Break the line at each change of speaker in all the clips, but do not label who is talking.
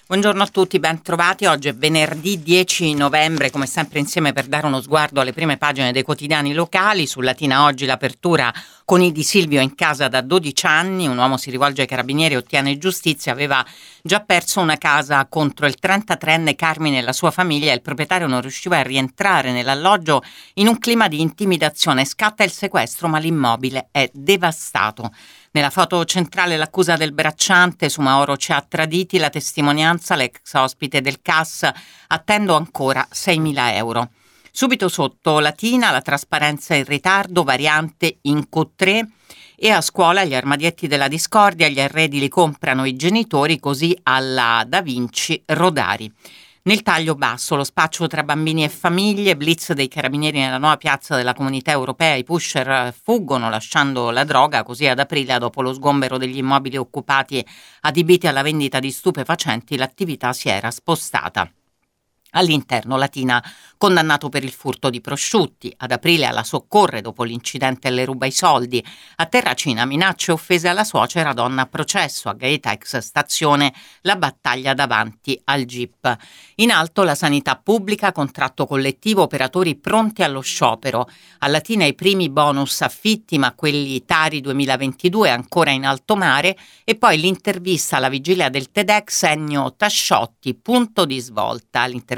Buongiorno a tutti, ben trovati. Oggi è venerdì 10 novembre, come sempre insieme per dare uno sguardo alle prime pagine dei quotidiani locali. Su Latina oggi l'apertura con i Di Silvio in casa da 12 anni, un uomo si rivolge ai carabinieri e ottiene giustizia, aveva già perso una casa contro il 33enne Carmine e la sua famiglia e il proprietario non riusciva a rientrare nell'alloggio in un clima di intimidazione. Scatta il sequestro ma l'immobile è devastato. Nella foto centrale l'accusa del bracciante, su Mauro ci ha traditi, la testimonianza, l'ex ospite del CAS, attendo ancora 6.000 euro. Subito sotto Latina, la trasparenza in ritardo, variante in Q3 e a scuola gli armadietti della discordia, gli arredi li comprano i genitori, così alla Da Vinci Rodari. Nel taglio basso, lo spaccio tra bambini e famiglie, blitz dei carabinieri nella nuova piazza della Comunità Europea, i pusher fuggono lasciando la droga, così ad aprile, dopo lo sgombero degli immobili occupati adibiti alla vendita di stupefacenti, l'attività si era spostata. All'interno Latina condannato per il furto di prosciutti, ad aprile alla soccorre dopo l'incidente le ruba i soldi, a Terracina minacce e offese alla suocera, donna a processo, a Gaeta ex stazione la battaglia davanti al GIP. In alto la sanità pubblica, contratto collettivo, operatori pronti allo sciopero, a Latina i primi bonus affitti ma quelli Tari 2022 ancora in alto mare e poi l'intervista alla vigilia del TEDx Ennio Tasciotti, punto di svolta, l'intervista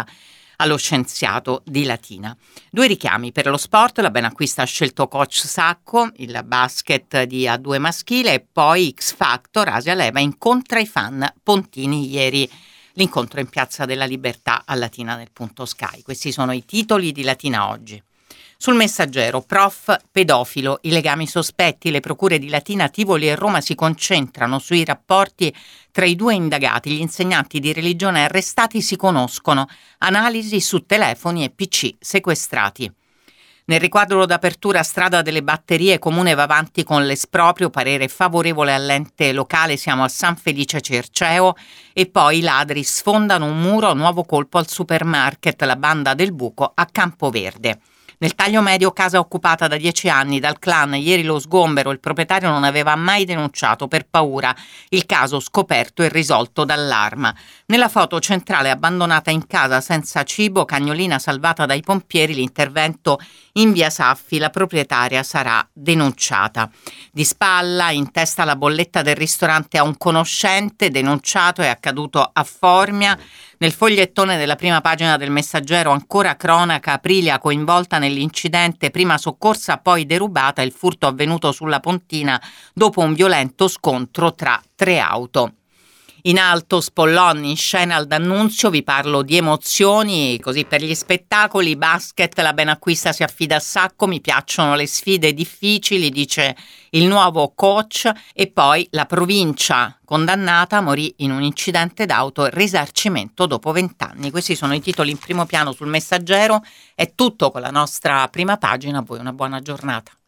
allo scienziato di Latina. Due richiami per lo sport, la Benacquista ha scelto coach Sacco, il basket di A2 maschile e poi X Factor, Asia Leva incontra i fan pontini ieri. L'incontro in Piazza della Libertà a Latina nel punto Sky. Questi sono i titoli di Latina oggi. Sul Messaggero, prof pedofilo, i legami sospetti, le procure di Latina, Tivoli e Roma si concentrano sui rapporti tra i due indagati, gli insegnanti di religione arrestati si conoscono, analisi su telefoni e PC sequestrati. Nel riquadro d'apertura strada delle batterie, Comune va avanti con l'esproprio, parere favorevole all'ente locale, siamo a San Felice Cerceo e poi i ladri sfondano un muro, nuovo colpo al supermarket, la banda del buco a Campoverde. Nel taglio medio, casa occupata da 10 anni dal clan, ieri lo sgombero, il proprietario non aveva mai denunciato per paura, il caso scoperto e risolto dall'Arma. Nella foto centrale, abbandonata in casa senza cibo, cagnolina salvata dai pompieri, l'intervento in via Saffi, la proprietaria sarà denunciata. Di spalla, in testa la bolletta del ristorante a un conoscente, denunciato, è accaduto a Formia. Nel fogliettone della prima pagina del Messaggero ancora cronaca, Aprilia coinvolta nell'incidente, prima soccorsa poi derubata, il furto avvenuto sulla Pontina dopo un violento scontro tra 3 auto. In alto Spollon in scena al D'Annunzio, vi parlo di emozioni, così per gli spettacoli, basket, la Benacquista si affida a Sacco, mi piacciono le sfide difficili, dice il nuovo coach, e poi la provincia condannata morì in un incidente d'auto, risarcimento dopo 20 anni. Questi sono i titoli in primo piano sul Messaggero, è tutto con la nostra prima pagina, a voi una buona giornata.